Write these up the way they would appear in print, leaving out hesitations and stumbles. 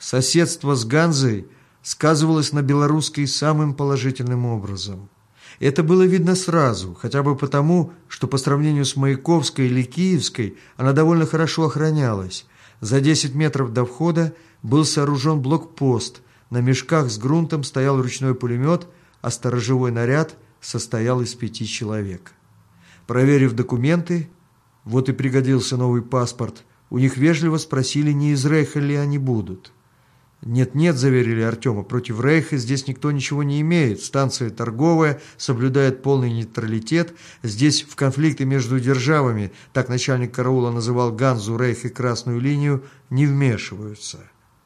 Соседство с Ганзой сказывалось на белорусской самым положительным образом. Это было видно сразу, хотя бы потому, что по сравнению с Маяковской или Киевской она довольно хорошо охранялась. За 10 метров до входа был сооружен блокпост, на мешках с грунтом стоял ручной пулемет, а сторожевой наряд состоял из 5 человек. Проверив документы, вот и пригодился новый паспорт, у них вежливо спросили, не из Рейха ли они будут. «Нет-нет», – заверили Артема, – «против Рейха здесь никто ничего не имеет. Станция торговая, соблюдает полный нейтралитет. Здесь в конфликты между державами, так начальник караула называл Ганзу, Рейх и Красную линию, не вмешиваются».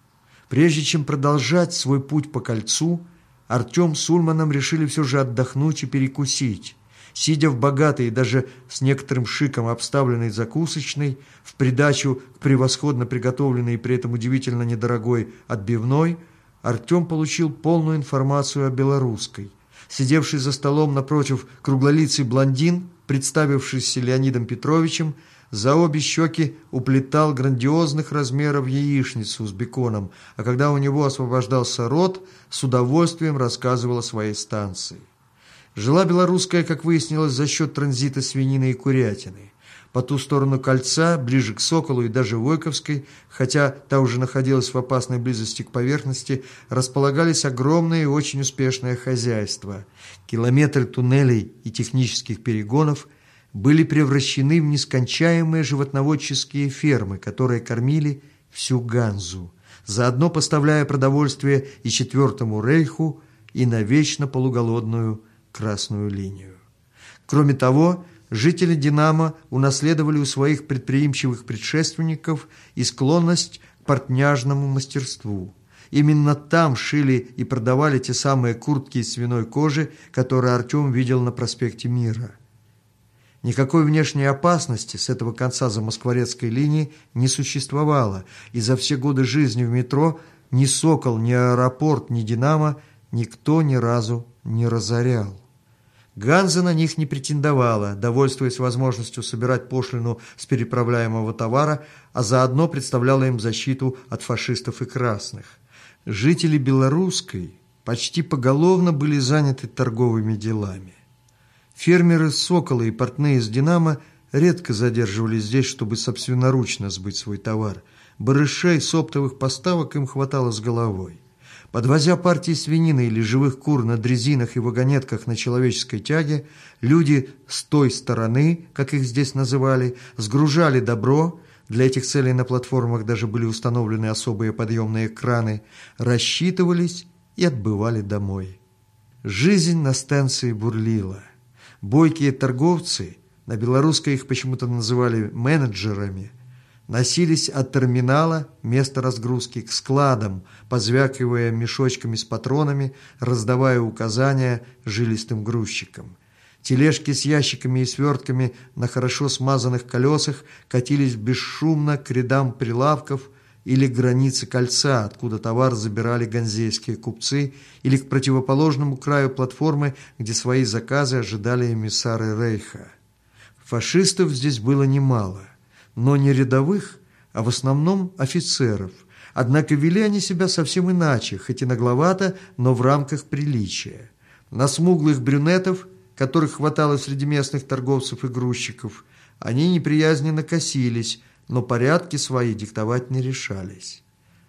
Прежде чем продолжать свой путь по кольцу, Артем с Ульманом решили все же отдохнуть и перекусить. Сидя в богатой и даже с некоторым шиком обставленной закусочной, в придачу к превосходно приготовленной и при этом удивительно недорогой отбивной, Артем получил полную информацию о белорусской. Сидевший за столом напротив круглолицый блондин, представившийся Леонидом Петровичем, за обе щеки уплетал грандиозных размеров яичницу с беконом, а когда у него освобождался рот, с удовольствием рассказывал о своей станции. Жила белорусская, как выяснилось, за счет транзита свинины и курятины. По ту сторону кольца, ближе к Соколу и даже Войковской, хотя та уже находилась в опасной близости к поверхности, располагались огромные и очень успешные хозяйства. Километры туннелей и технических перегонов были превращены в нескончаемые животноводческие фермы, которые кормили всю Ганзу, заодно поставляя продовольствие и Четвертому Рейху, и навечно полуголодную Красную линию. Кроме того, жители Динамо унаследовали у своих предприимчивых предшественников и склонность к портняжному мастерству. Именно там шили и продавали те самые куртки из свиной кожи, которые Артем видел на проспекте Мира. Никакой внешней опасности с этого конца замоскворецкой линии не существовало, и за все годы жизни в метро ни «Сокол», ни аэропорт, ни «Динамо» никто ни разу не разорял. Ганза на них не претендовала, довольствуясь возможностью собирать пошлину с переправляемого товара, а заодно представляла им защиту от фашистов и красных. Жители Белорусской почти поголовно были заняты торговыми делами. Фермеры «Сокола» и портные из «Динамо» редко задерживались здесь, чтобы собственноручно сбыть свой товар. Барышей с оптовых поставок им хватало с головой. Подвозя партии свинины или живых кур на дрезинах и вагонетках на человеческой тяге, люди с той стороны, как их здесь называли, сгружали добро, для этих целей на платформах даже были установлены особые подъемные краны, рассчитывались и отбывали домой. Жизнь на станции бурлила. Бойкие торговцы, на белорусской их почему-то называли менеджерами, носились от терминала, места разгрузки, к складам, позвякивая мешочками с патронами, раздавая указания жилистым грузчикам. Тележки с ящиками и свертками на хорошо смазанных колесах катились бесшумно к рядам прилавков или к границе кольца, откуда товар забирали ганзейские купцы, или к противоположному краю платформы, где свои заказы ожидали эмиссары Рейха. Фашистов здесь было немало, но не рядовых, а в основном офицеров. Однако вели они себя совсем иначе, хоть и нагловато, но в рамках приличия. На смуглых брюнетов, которых хватало среди местных торговцев и грузчиков, они неприязненно косились, но порядки свои диктовать не решались.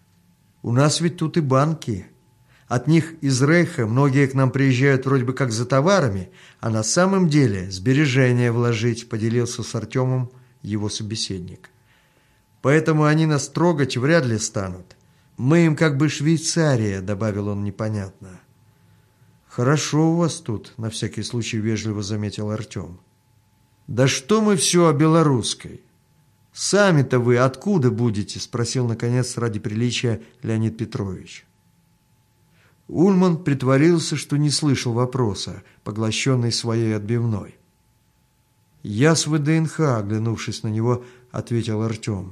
У нас ведь тут и банки. От них из Рейха многие к нам приезжают вроде бы как за товарами, а на самом деле сбережения вложить, поделился с Артемом его собеседник. Поэтому они нас трогать вряд ли станут. Мы им как бы Швейцария, добавил он непонятно. Хорошо у вас тут, на всякий случай вежливо заметил Артем. Да что мы все о белорусской? Сами-то вы откуда будете? Спросил наконец ради приличия Леонид Петрович. Ульман притворился, что не слышал вопроса, поглощенный своей отбивной. «Я с ВДНХ», — оглянувшись на него, ответил Артем.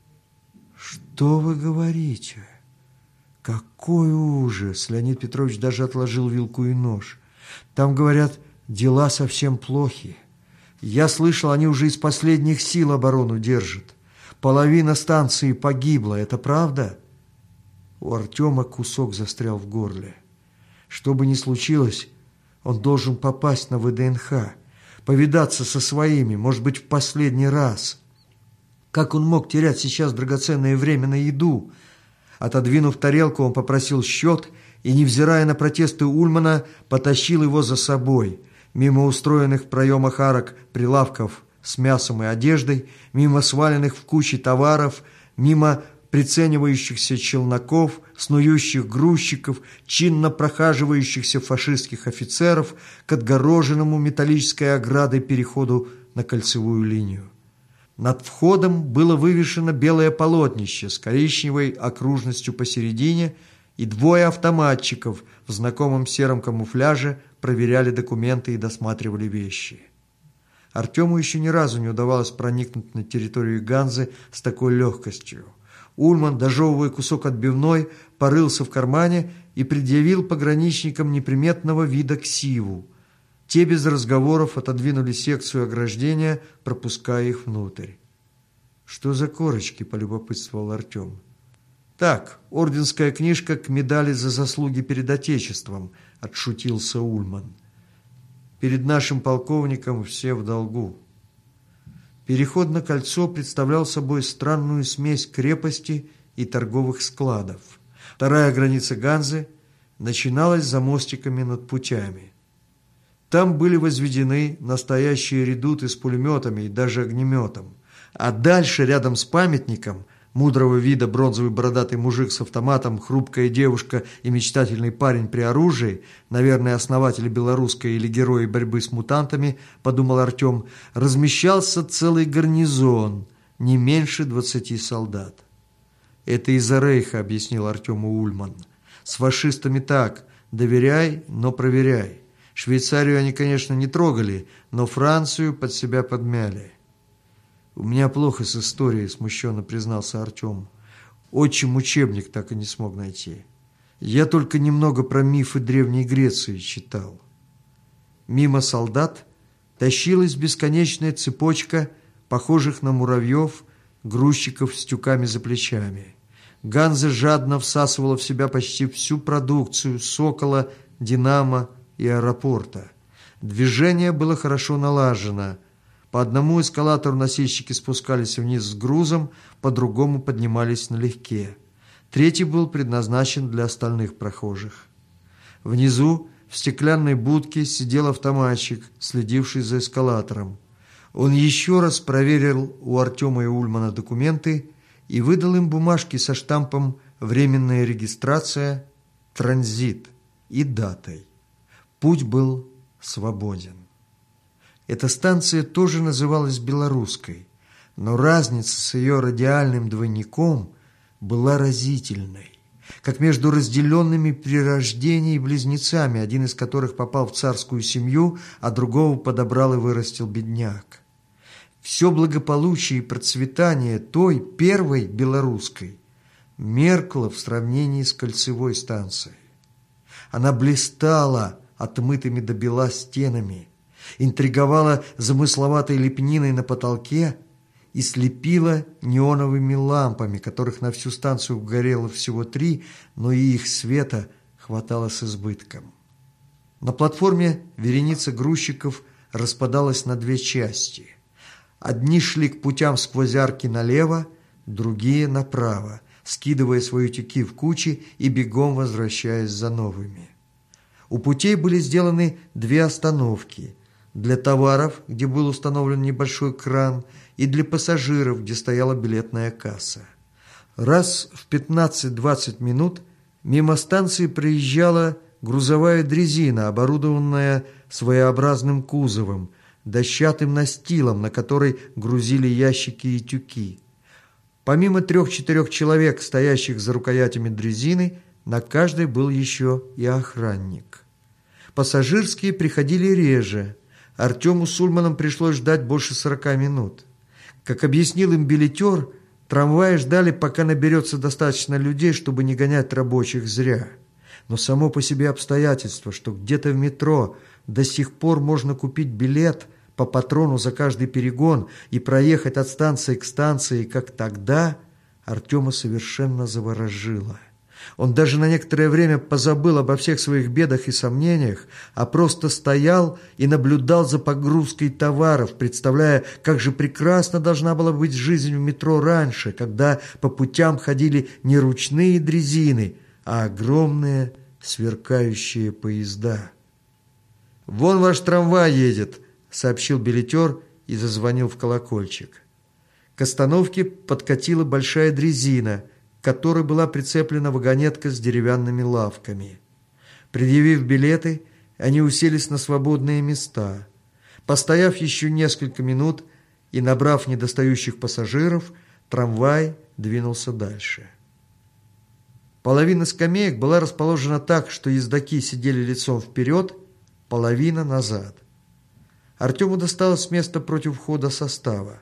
«Что вы говорите? Какой ужас!» Леонид Петрович даже отложил вилку и нож. «Там, говорят, дела совсем плохи. Я слышал, они уже из последних сил оборону держат. Половина станции погибла. Это правда?» У Артема кусок застрял в горле. Что бы ни случилось, он должен попасть на ВДНХ, повидаться со своими, может быть, в последний раз. Как он мог терять сейчас драгоценное время на еду? Отодвинув тарелку, он попросил счет и, невзирая на протесты Ульмана, потащил его за собой, мимо устроенных в проемах арок прилавков с мясом и одеждой, мимо сваленных в кучи товаров, мимо приценивающихся челноков, снующих грузчиков, чинно прохаживающихся фашистских офицеров к отгороженному металлической оградой переходу на кольцевую линию. Над входом было вывешено белое полотнище с коричневой окружностью посередине, и двое автоматчиков в знакомом сером камуфляже проверяли документы и досматривали вещи. Артему еще ни разу не удавалось проникнуть на территорию Ганзы с такой легкостью. Ульман, дожевывая кусок отбивной, порылся в кармане и предъявил пограничникам неприметного вида ксиву. Те без разговоров отодвинули секцию ограждения, пропуская их внутрь. «Что за корочки?» – полюбопытствовал Артем. «Так, орденская книжка к медали за заслуги перед Отечеством», – отшутился Ульман. «Перед нашим полковником все в долгу». Переход на кольцо представлял собой странную смесь крепости и торговых складов. Вторая граница Ганзы начиналась за мостиками над путями. Там были возведены настоящие редуты с пулеметами и даже огнеметом. А дальше, рядом с памятником, мудрого вида бронзовый бородатый мужик с автоматом, хрупкая девушка и мечтательный парень при оружии, наверное, основатели белорусской или герои борьбы с мутантами, подумал Артем, размещался целый гарнизон, не меньше 20 солдат. «Это из-за Рейха», — объяснил Артему Ульман. «С фашистами так, доверяй, но проверяй. Швейцарию они, конечно, не трогали, но Францию под себя подмяли». «У меня плохо с историей», — смущенно признался Артем. «Отчим учебник так и не смог найти. Я только немного про мифы Древней Греции читал». Мимо солдат тащилась бесконечная цепочка похожих на муравьев грузчиков с тюками за плечами. Ганза жадно всасывала в себя почти всю продукцию «Сокола», «Динамо» и аэропорта. Движение было хорошо налажено. По одному эскалатору носильщики спускались вниз с грузом, по другому поднимались налегке. Третий был предназначен для остальных прохожих. Внизу, в стеклянной будке, сидел автоматчик, следивший за эскалатором. Он еще раз проверил у Артема и Ульмана документы и выдал им бумажки со штампом «Временная регистрация», «Транзит» и датой. Путь был свободен. Эта станция тоже называлась Белорусской, но разница с ее радиальным двойником была разительной, как между разделенными при рождении близнецами, один из которых попал в царскую семью, а другого подобрал и вырастил бедняк. Все благополучие и процветание той первой Белорусской меркло в сравнении с кольцевой станцией. Она блистала отмытыми до бела стенами, интриговала замысловатой лепниной на потолке и слепила неоновыми лампами, которых на всю станцию горело всего 3, но и их света хватало с избытком. На платформе вереница грузчиков распадалась на 2 части. Одни шли к путям сквозь арки налево, другие направо, скидывая свои тюки в кучи и бегом возвращаясь за новыми. У путей были сделаны 2 остановки – для товаров, где был установлен небольшой кран, и для пассажиров, где стояла билетная касса. Раз в 15-20 минут мимо станции проезжала грузовая дрезина, оборудованная своеобразным кузовом, дощатым настилом, на который грузили ящики и тюки. Помимо 3-4 человек, стоящих за рукоятями дрезины, на каждой был еще и охранник. Пассажирские приходили реже. Артему с Ульманом пришлось ждать больше 40 минут. Как объяснил им билетер, трамваи ждали, пока наберется достаточно людей, чтобы не гонять рабочих зря. Но само по себе обстоятельство, что где-то в метро до сих пор можно купить билет по патрону за каждый перегон и проехать от станции к станции, как тогда, Артема совершенно заворожило. Он даже на некоторое время позабыл обо всех своих бедах и сомнениях, а просто стоял и наблюдал за погрузкой товаров, представляя, как же прекрасно должна была быть жизнь в метро раньше, когда по путям ходили не ручные дрезины, а огромные сверкающие поезда. «Вон ваш трамвай едет», — сообщил билетер и зазвонил в колокольчик. К остановке подкатила большая дрезина, к которой была прицеплена вагонетка с деревянными лавками. Предъявив билеты, они уселись на свободные места. Постояв еще несколько минут и набрав недостающих пассажиров, трамвай двинулся дальше. Половина скамеек была расположена так, что ездаки сидели лицом вперед, половина назад. Артему досталось место против входа состава.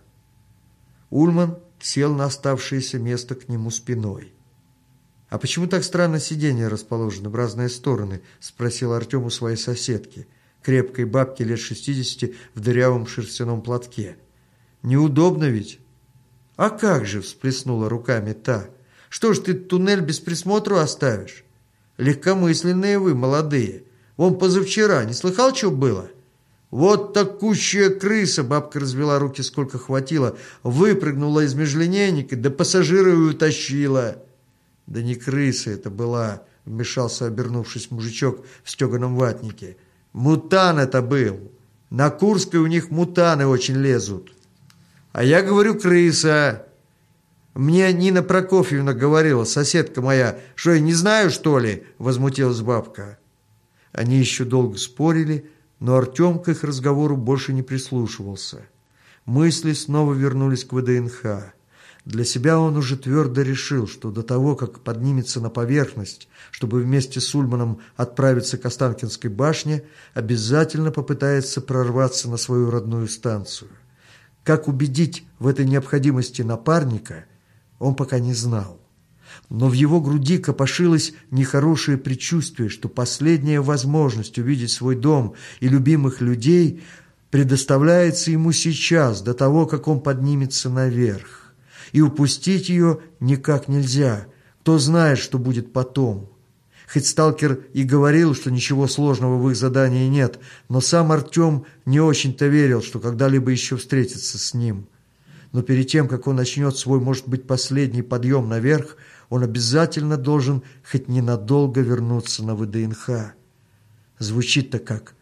Ульман сел на оставшееся место к нему спиной. «А почему так странно сиденья расположены в разные стороны?» – спросил Артем у своей соседки, крепкой бабки лет 60 в дырявом шерстяном платке. «Неудобно ведь?» «А как же?» – всплеснула руками та. «Что ж ты туннель без присмотру оставишь? Легкомысленные вы, молодые. Вон позавчера, не слыхал, что было? Вот такущая крыса!» — бабка развела руки сколько хватило, выпрыгнула из межлинейника, да пассажира утащила. «Да не крыса это была!» — вмешался, обернувшись, мужичок в стеганом ватнике. «Мутан это был! На Курской у них мутаны очень лезут!» «А я говорю, крыса!» «Мне Нина Прокофьевна говорила, соседка моя, что я не знаю, что ли?» — возмутилась бабка. Они еще долго спорили, но Артем к их разговору больше не прислушивался. Мысли снова вернулись к ВДНХ. Для себя он уже твердо решил, что до того, как поднимется на поверхность, чтобы вместе с Ульманом отправиться к Останкинской башне, обязательно попытается прорваться на свою родную станцию. Как убедить в этой необходимости напарника, он пока не знал. Но в его груди копошилось нехорошее предчувствие, что последняя возможность увидеть свой дом и любимых людей предоставляется ему сейчас, до того, как он поднимется наверх. И упустить ее никак нельзя. Кто знает, что будет потом. Хоть сталкер и говорил, что ничего сложного в их задании нет, но сам Артем не очень-то верил, что когда-либо еще встретится с ним. Но перед тем, как он начнет свой, может быть, последний подъем наверх, он обязательно должен хоть ненадолго вернуться на ВДНХ. Звучит-то как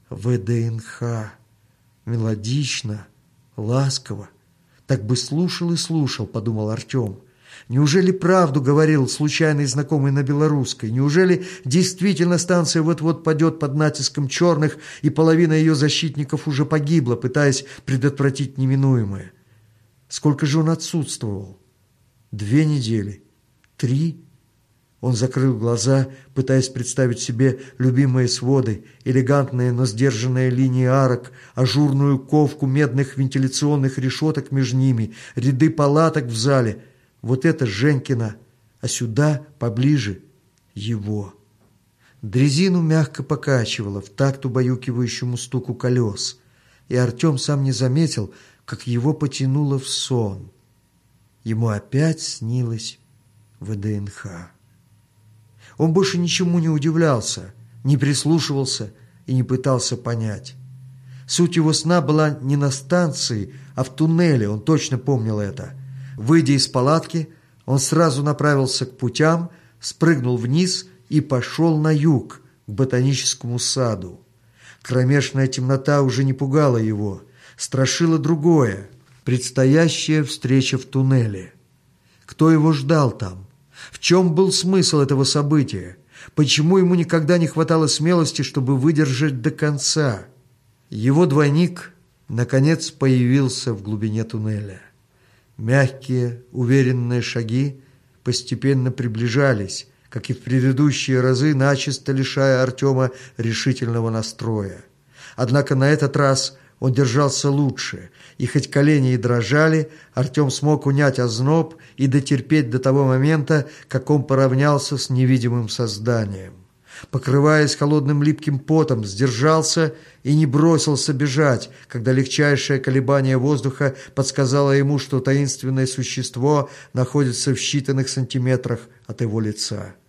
ВДНХ. Мелодично, ласково. Так бы слушал и слушал, подумал Артем. Неужели правду говорил случайный знакомый на белорусской? Неужели действительно станция вот-вот падет под натиском черных, и половина ее защитников уже погибла, пытаясь предотвратить неминуемое? Сколько же он отсутствовал? 2 недели? 3? Он закрыл глаза, пытаясь представить себе любимые своды, элегантные, но сдержанные линии арок, ажурную ковку медных вентиляционных решеток между ними, ряды палаток в зале. Вот это Женькина, а сюда, поближе, его. Дрезину мягко покачивало в такт убаюкивающему стуку колес, и Артем сам не заметил, как его потянуло в сон. Ему опять снилось ВДНХ. Он больше ничему не удивлялся, не прислушивался и не пытался понять. Суть его сна была не на станции, а в туннеле, он точно помнил это. Выйдя из палатки, он сразу направился к путям, спрыгнул вниз и пошел на юг, к ботаническому саду. Кромешная темнота уже не пугала его, страшило другое – предстоящая встреча в туннеле. Кто его ждал там? В чем был смысл этого события? Почему ему никогда не хватало смелости, чтобы выдержать до конца? Его двойник, наконец, появился в глубине туннеля. Мягкие, уверенные шаги постепенно приближались, как и в предыдущие разы, начисто лишая Артема решительного настроя. Однако на этот раз он держался лучше, и хоть колени и дрожали, Артем смог унять озноб и дотерпеть до того момента, как он поравнялся с невидимым созданием. Покрываясь холодным липким потом, сдержался и не бросился бежать, когда легчайшее колебание воздуха подсказало ему, что таинственное существо находится в считанных сантиметрах от его лица.